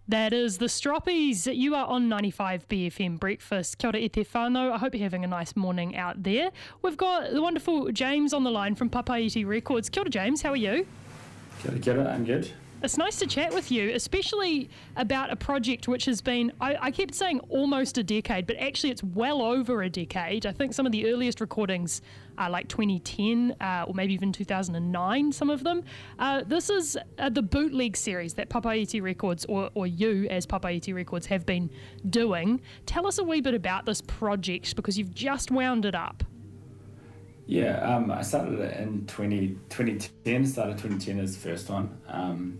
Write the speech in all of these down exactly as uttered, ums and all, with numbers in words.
That is the Stroppies. You are on ninety-five B F M Breakfast. Kia ora e te whānau. I hope you're having a nice morning out there. We've got the wonderful James on the line from Papaiti Records. Kia ora, James. How are you? Kia ora, kia ora. I'm good. It's nice to chat with you, especially about a project which has been, I, I kept saying almost a decade, but actually it's well over a decade. I think some of the earliest recordings are like twenty ten uh, or maybe even two thousand nine, some of them. Uh, this is uh, the bootleg series that Papaiti Records, or, or you as Papaiti Records, have been doing. Tell us a wee bit about this project because you've just wound it up. Yeah, um, I started it in twenty, twenty ten, started twenty ten as the first one. Um,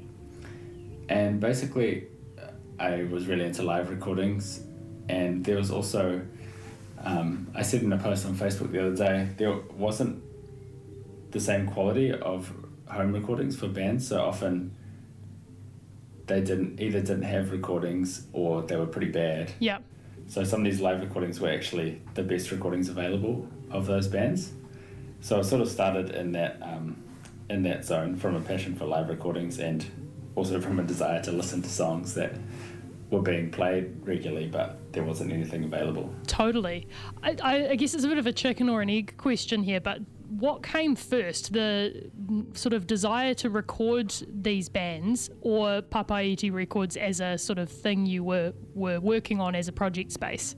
and basically, I was really into live recordings, and there was also, um, I said in a post on Facebook the other day, there wasn't the same quality of home recordings for bands, so often they didn't either didn't have recordings or they were pretty bad. Yeah. So some of these live recordings were actually the best recordings available of those bands. So I sort of started in that um, in that zone from a passion for live recordings and also from a desire to listen to songs that were being played regularly but there wasn't anything available. Totally. I, I, I guess it's a bit of a chicken or an egg question here, but what came first, the sort of desire to record these bands or Papaiti Records as a sort of thing you were, were working on as a project space?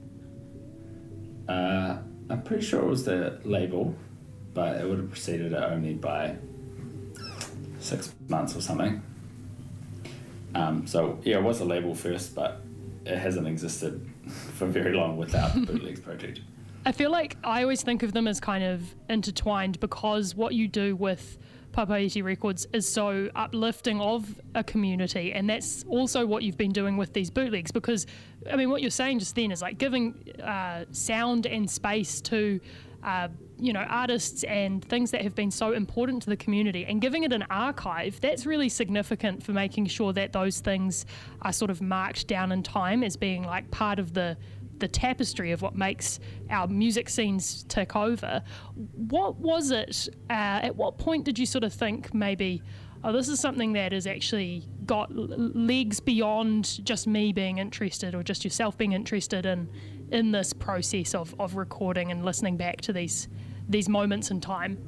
Uh, I'm pretty sure it was the label, but it would have preceded it only by six months or something. Um, so yeah, it was a label first, but it hasn't existed for very long without the Bootlegs project. I feel like I always think of them as kind of intertwined because what you do with Papaiti Records is so uplifting of a community, and that's also what you've been doing with these bootlegs because, I mean, what you're saying just then is like giving uh, sound and space to uh, you know, artists and things that have been so important to the community and giving it an archive. That's really significant for making sure that those things are sort of marked down in time as being like part of the the tapestry of what makes our music scenes tick over. What was it, uh, at what point did you sort of think maybe, oh, this is something that has actually got l- legs beyond just me being interested or just yourself being interested in in this process of, of recording and listening back to these these moments in time?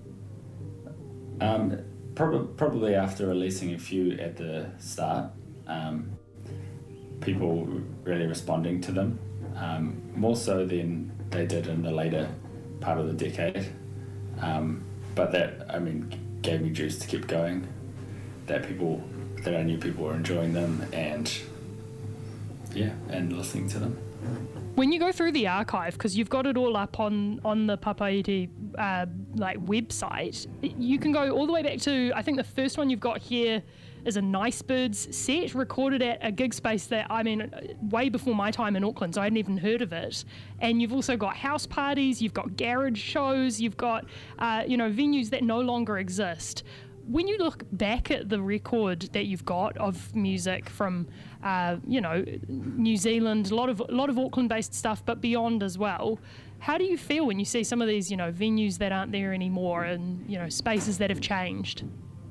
Um, prob- probably after releasing a few at the start, um, people really responding to them. Um, more so than they did in the later part of the decade. Um, but that, I mean, gave me juice to keep going. That people, that I knew people were enjoying them and, yeah, and listening to them. When you go through the archive, because you've got it all up on, on the Papaiti uh, like website, you can go all the way back to, I think the first one you've got here is a Nice Birds set recorded at a gig space that, I mean, way before my time in Auckland, so I hadn't even heard of it. And you've also got house parties, you've got garage shows, you've got, uh, you know, venues that no longer exist. When you look back at the record that you've got of music from, uh, you know, New Zealand, a lot of a lot of Auckland-based stuff, but beyond as well, how do you feel when you see some of these, you know, venues that aren't there anymore and, you know, spaces that have changed?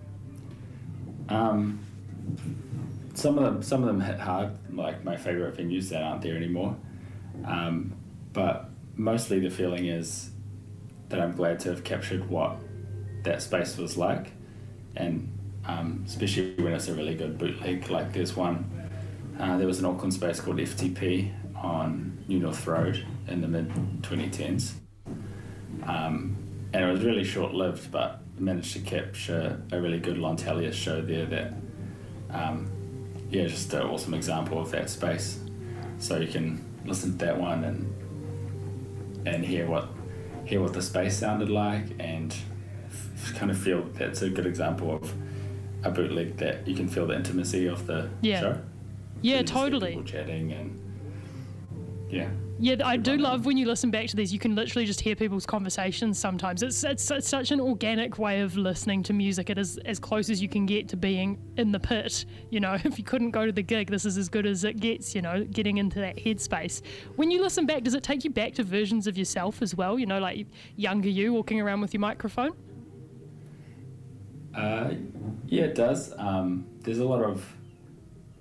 Um, some of them, some of them hit hard, like my favourite venues that aren't there anymore. Um, but mostly the feeling is that I'm glad to have captured what that space was like. And um, especially when it's a really good bootleg, like there's one, uh, there was an Auckland space called F T P on New North Road in the mid twenty tens. Um, and it was really short-lived, but managed to capture a really good Lon Tellier show there that, um, yeah, just an awesome example of that space. So you can listen to that one and and hear what hear what the space sounded like and kind of feel that's a good example of a bootleg that you can feel the intimacy of the yeah. show. Yeah, so totally. People chatting and yeah. Yeah, I do love when you listen back to these, you can literally just hear people's conversations sometimes. It's, it's it's such an organic way of listening to music. It is as close as you can get to being in the pit. You know, if you couldn't go to the gig, this is as good as it gets, you know, getting into that headspace. When you listen back, does it take you back to versions of yourself as well? You know, like younger you walking around with your microphone? Uh, yeah, it does. Um, there's a lot of,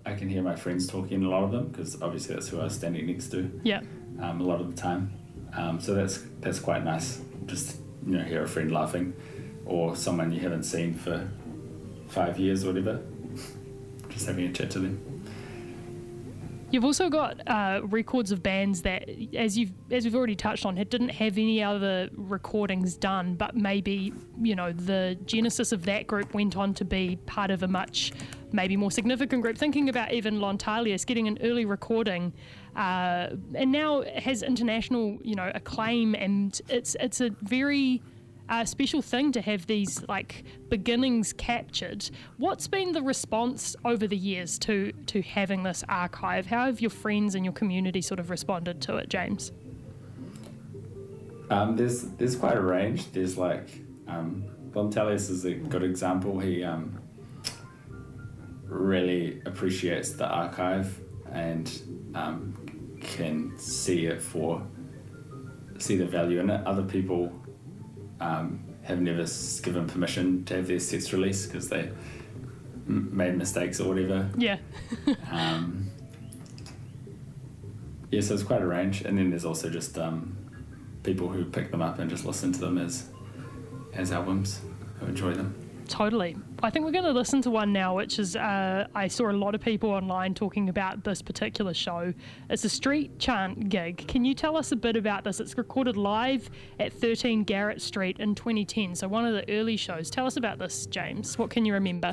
I can hear my friends talking, a lot of them, because obviously that's who I was standing next to. Yeah. Um, a lot of the time. Um, so that's that's quite nice. Just, you know, hear a friend laughing, or someone you haven't seen for five years or whatever. Just having a chat to them. You've also got uh, records of bands that, as you've as we've already touched on, it didn't have any other recordings done, but maybe, you know, the genesis of that group went on to be part of a much maybe more significant group. Thinking about even Lontalius getting an early recording, uh, and now it has international, you know, acclaim, and it's it's a very a special thing to have these like beginnings captured. What's been the response over the years to to having this archive? How have your friends and your community sort of responded to it, James? Um, there's there's quite a range. There's like um, Lontalius is a good example. He um, really appreciates the archive and um, can see it for see the value in it. Other people Um, have never given permission to have their sets released because they m- made mistakes or whatever. Yeah. um, yeah, so it's quite a range. And then there's also just um, people who pick them up and just listen to them as as albums, who enjoy them. Totally. I think we're going to listen to one now, which is, uh, I saw a lot of people online talking about this particular show. It's a street chant gig. Can you tell us a bit about this? It's recorded live at thirteen Garrett Street in twenty ten, so one of the early shows. Tell us about this, James. What can you remember?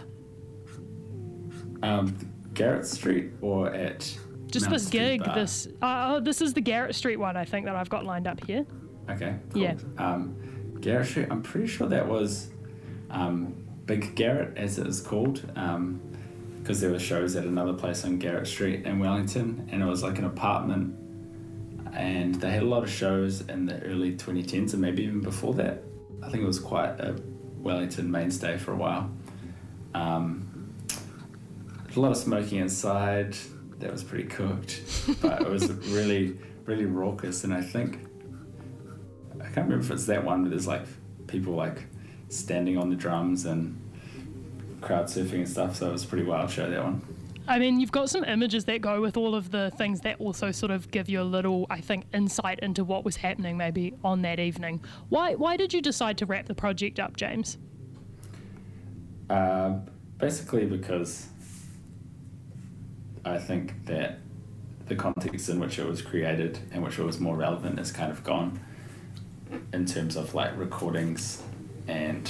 Um, Garrett Street or at Just Mount this Street gig. Bar? This uh, oh, this is the Garrett Street one, I think, that I've got lined up here. Okay, cool. Yeah. Um, Garrett Street, I'm pretty sure that was um, Big Garrett, as it was called, because um, there were shows at another place on Garrett Street in Wellington, and it was like an apartment, and they had a lot of shows in the early twenty tens, and maybe even before that. I think it was quite a Wellington mainstay for a while. Um, a lot of smoking inside. That was pretty cooked, but it was really, really raucous, and I think, I can't remember if it's that one, but there's like people like standing on the drums and crowd surfing and stuff, so it was a pretty wild show, that one. I mean, you've got some images that go with all of the things that also sort of give you a little, I think, insight into what was happening maybe on that evening. Why why did you decide to wrap the project up, James? Uh, basically because I think that the context in which it was created and which it was more relevant is kind of gone in terms of like recordings and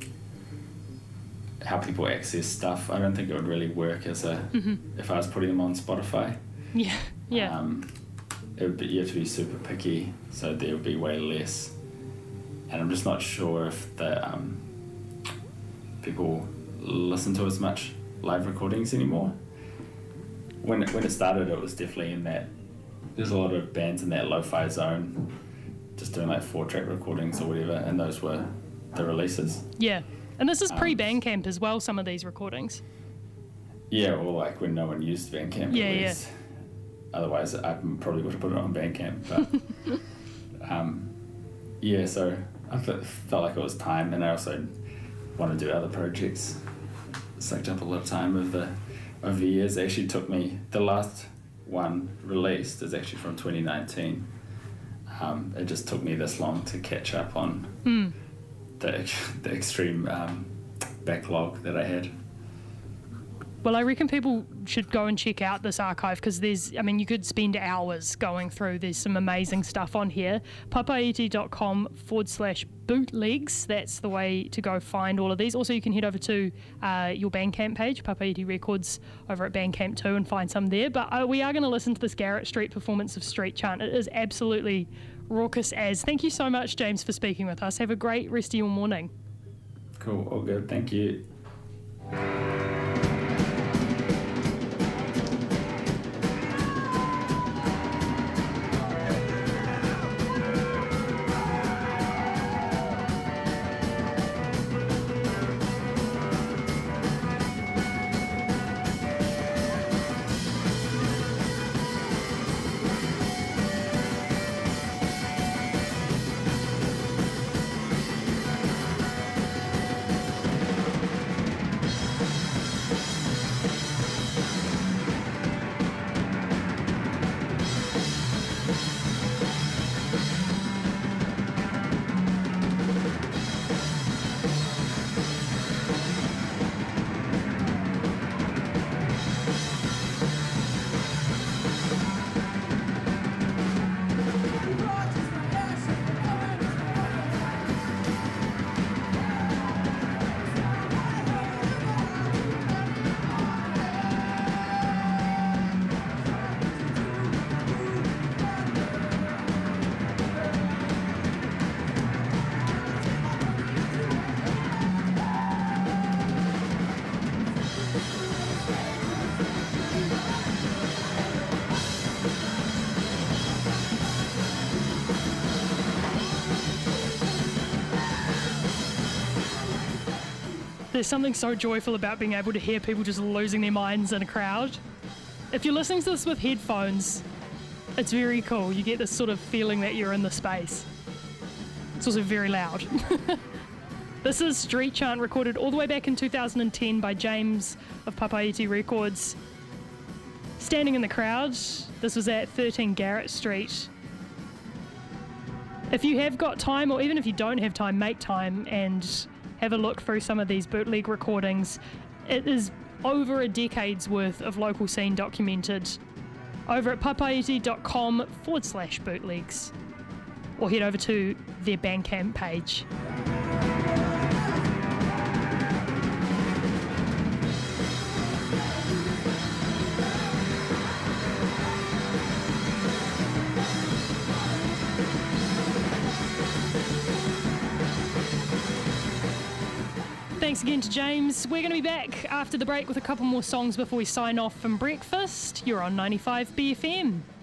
how people access stuff. I don't think it would really work as a mm-hmm. if I was putting them on Spotify. Yeah, yeah. Um, it would be, you have to be super picky, so there would be way less. And I'm just not sure if the um, people listen to as much live recordings anymore. When it, when it started, it was definitely in that. There's a lot of bands in that lo-fi zone, just doing like four-track recordings or whatever, and those were the releases. Yeah, and this is pre-Bandcamp as well, some of these recordings. Yeah, or like when no one used Bandcamp. Yeah, at least. Yeah. Otherwise, I probably would have put it on Bandcamp. But um, yeah, so I felt like it was time, and I also want to do other projects. Sucked up a lot of time over, over the years. It actually took me, the last one released is actually from twenty nineteen. Um, it just took me this long to catch up on mm. the the extreme um, backlog that I had. Well, I reckon people should go and check out this archive because there's, I mean, you could spend hours going through. There's some amazing stuff on here. papaiti.com forward slash bootlegs. That's the way to go find all of these. Also, you can head over to uh, your Bandcamp page, Papaiti Records, over at Bandcamp too, and find some there. But uh, we are going to listen to this Garrett Street performance of Street Chant. It is absolutely raucous as. Thank you so much, James, for speaking with us. Have a great rest of your morning. Cool. All good. Thank you. There's something so joyful about being able to hear people just losing their minds in a crowd. If you're listening to this with headphones, it's very cool. You get this sort of feeling that you're in the space. It's also very loud. This is Street Chant, recorded all the way back in two thousand ten by James of Papaiti Records. Standing in the crowd, this was at thirteen Garrett Street. If you have got time, or even if you don't have time, make time and have a look through some of these bootleg recordings. It is over a decade's worth of local scene documented. Over at papaiti.com forward slash bootlegs. Or head over to their Bandcamp page. Thanks again to James. We're going to be back after the break with a couple more songs before we sign off from breakfast. You're on ninety-five B F M.